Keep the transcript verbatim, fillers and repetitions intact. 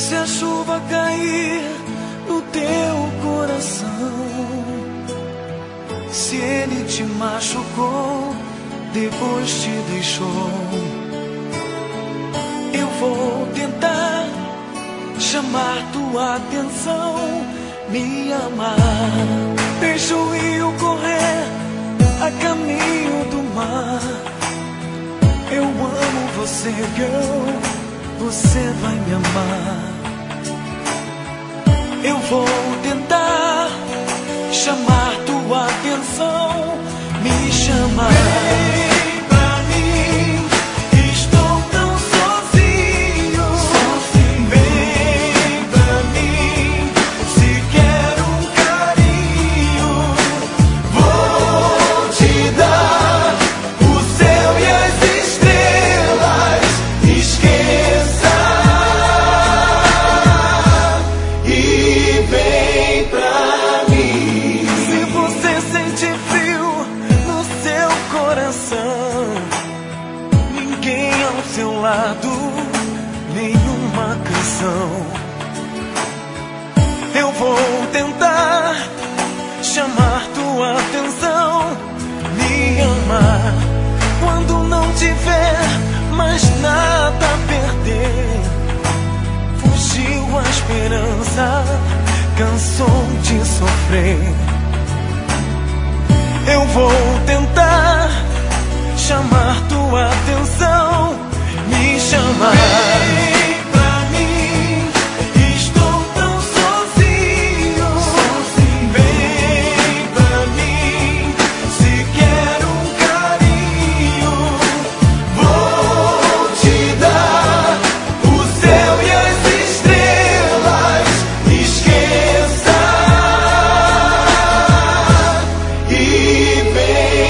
Se a chuva cair no teu coração, se ele te machucou, depois te deixou, eu vou tentar chamar tua atenção, me amar. Deixa o rio correr a caminho do mar. Eu amo você, girl, você vai me amar. Eu vou tentar chamar tua atenção, me chamar. Vem pra mim, estou tão sozinho. sozinho. Vem pra mim, se quer um carinho, vou te dar o céu e as estrelas. Esqueça e vem pra mim. Se você sente frio no seu coração, ninguém ao seu lado, nenhuma canção. Eu vou tentar chamar tua atenção, me amar. Quando não tiver mais nada a perder, fugiu a esperança, cansou de sofrer. Eu vou tentar chamar tua atenção, me chamar. Vem pra mim, estou tão sozinho. sozinho. Vem pra mim, se quer um carinho, vou te dar o céu e as estrelas. Esqueça e vem.